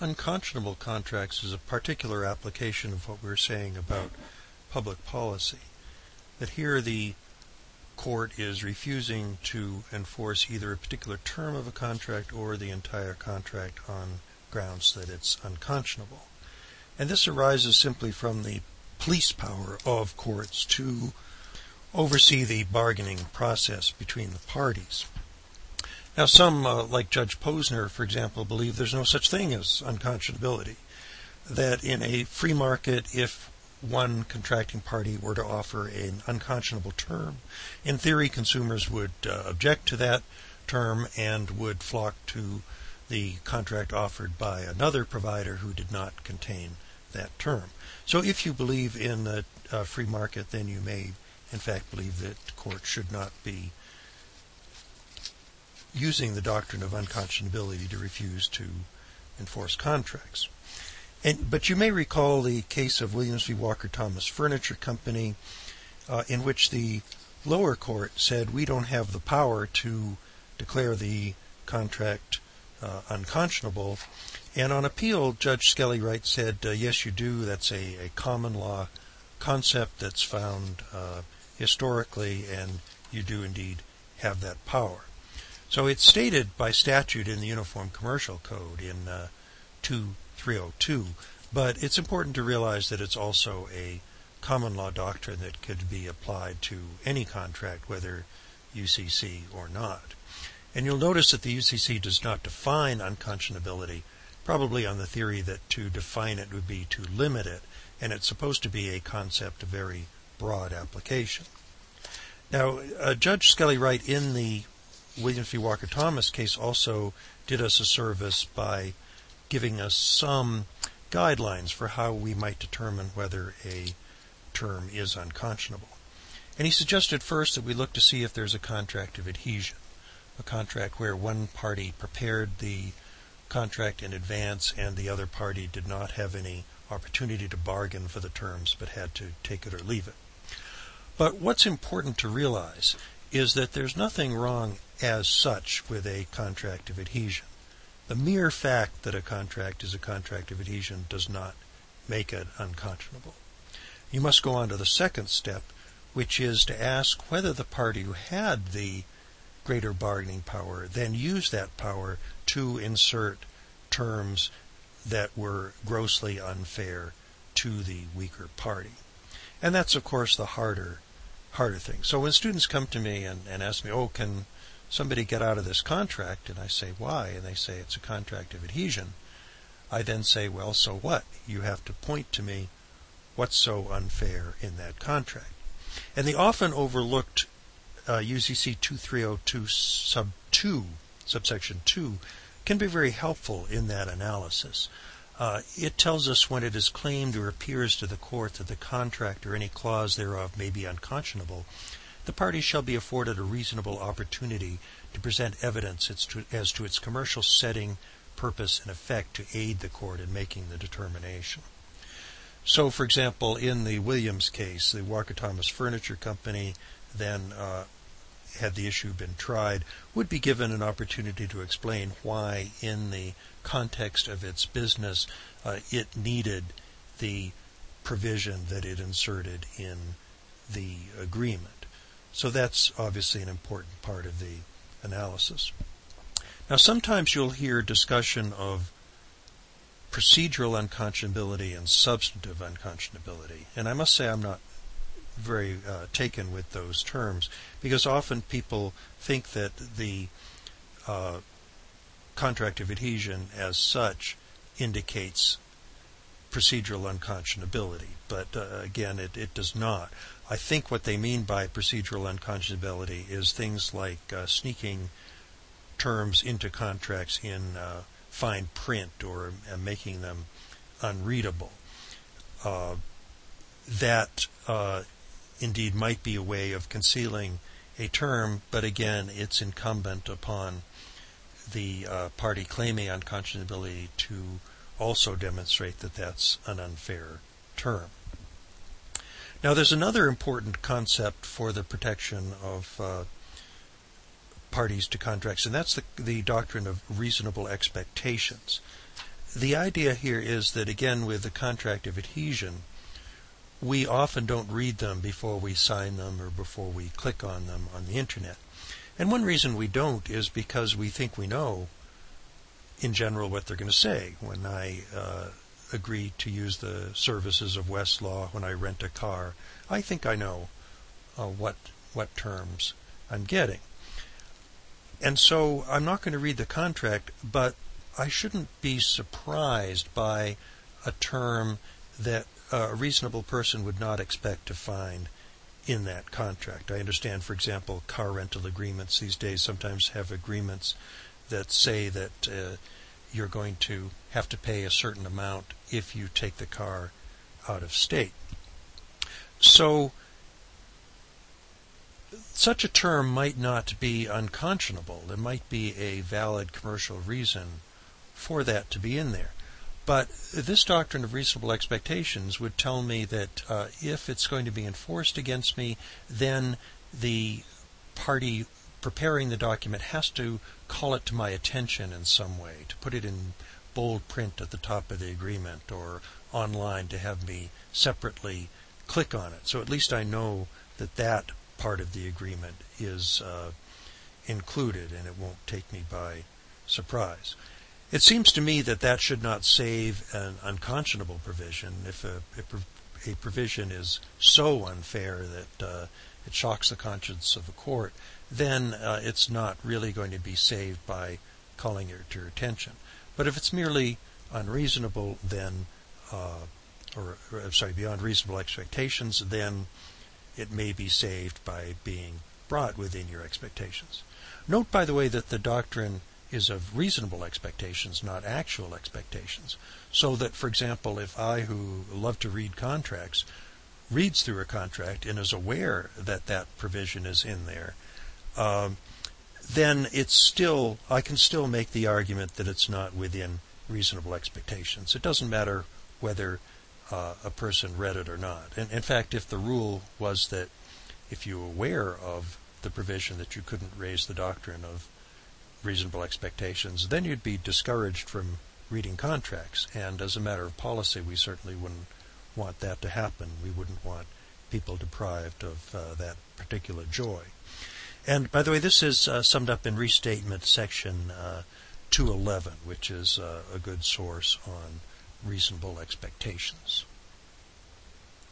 unconscionable contracts is a particular application of what we were saying about public policy. That here the court is refusing to enforce either a particular term of a contract or the entire contract on grounds that it's unconscionable. And this arises simply from the police power of courts to oversee the bargaining process between the parties. Now some, like Judge Posner, for example, believe there's no such thing as unconscionability. That in a free market, if one contracting party were to offer an unconscionable term, in theory consumers would object to that term and would flock to the contract offered by another provider who did not contain that term. So if you believe in the free market, then you may in fact believe that courts should not be using the doctrine of unconscionability to refuse to enforce contracts. But you may recall the case of Williams v. Walker Thomas Furniture Company, in which the lower court said we don't have the power to declare the contract unconscionable. And on appeal, Judge Skelly Wright said, yes, you do. That's a common law concept that's found historically, and you do indeed have that power. So it's stated by statute in the Uniform Commercial Code in 2302, but it's important to realize that it's also a common law doctrine that could be applied to any contract, whether UCC or not. And you'll notice that the UCC does not define unconscionability, probably on the theory that to define it would be to limit it, and it's supposed to be a concept of very broad application. Now, Judge Skelly Wright in the Williams v. Walker Thomas case also did us a service by giving us some guidelines for how we might determine whether a term is unconscionable. And he suggested first that we look to see if there's a contract of adhesion, a contract where one party prepared the contract in advance and the other party did not have any opportunity to bargain for the terms but had to take it or leave it. But what's important to realize is that there's nothing wrong as such with a contract of adhesion. The mere fact that a contract is a contract of adhesion does not make it unconscionable. You must go on to the second step, which is to ask whether the party who had the greater bargaining power then used that power to insert terms that were grossly unfair to the weaker party. And that's, of course, the harder thing. So when students come to me and ask me, can somebody get out of this contract? And I say, why? And they say, it's a contract of adhesion. I then say, well, so what? You have to point to me what's so unfair in that contract. And the often overlooked UCC 2302 subsection 2, can be very helpful in that analysis. It tells us when it is claimed or appears to the court that the contract or any clause thereof may be unconscionable, the party shall be afforded a reasonable opportunity to present evidence as to its commercial setting, purpose, and effect to aid the court in making the determination. So, for example, in the Williams case, the Walker Thomas Furniture Company then, had the issue been tried, would be given an opportunity to explain why, in the context of its business, it needed the provision that it inserted in the agreement. So that's obviously an important part of the analysis. Now, sometimes you'll hear discussion of procedural unconscionability and substantive unconscionability, and I must say I'm not very taken with those terms, because often people think that the contract of adhesion as such indicates procedural unconscionability, but again, it does not. I think what they mean by procedural unconscionability is things like sneaking terms into contracts in fine print or making them unreadable. That indeed might be a way of concealing a term, but again, it's incumbent upon the party claiming unconscionability to also demonstrate that that's an unfair term. Now, there's another important concept for the protection of parties to contracts, and that's the doctrine of reasonable expectations. the idea here is that, again, with the contract of adhesion, we often don't read them before we sign them or before we click on them on the Internet. And one reason we don't is because we think we know, in general, what they're going to say. When I agree to use the services of Westlaw, when I rent a car, I think I know what terms I'm getting. And so I'm not going to read the contract, but I shouldn't be surprised by a term that a reasonable person would not expect to find in that contract. I understand, for example, car rental agreements these days sometimes have agreements that say that you're going to have to pay a certain amount if you take the car out of state. So such a term might not be unconscionable. There might be a valid commercial reason for that to be in there. But this doctrine of reasonable expectations would tell me that if it's going to be enforced against me, then the party preparing the document has to call it to my attention in some way, to put it in bold print at the top of the agreement or online to have me separately click on it. So at least I know that that part of the agreement is included and it won't take me by surprise. It seems to me that that should not save an unconscionable provision. If a provision is so unfair that it shocks the conscience of a court, then it's not really going to be saved by calling it to your attention. But if it's merely unreasonable, then, beyond reasonable expectations, then it may be saved by being brought within your expectations. Note, by the way, that the doctrine is of reasonable expectations, not actual expectations. So that, for example, if I, who love to read contracts, reads through a contract and is aware that that provision is in there, then I can still make the argument that it's not within reasonable expectations. It doesn't matter whether a person read it or not. And in fact, if the rule was that if you were aware of the provision that you couldn't raise the doctrine of reasonable expectations, then you'd be discouraged from reading contracts. And as a matter of policy, we certainly wouldn't want that to happen. We wouldn't want people deprived of that particular joy. And by the way, this is summed up in Restatement Section 211, which is a good source on reasonable expectations.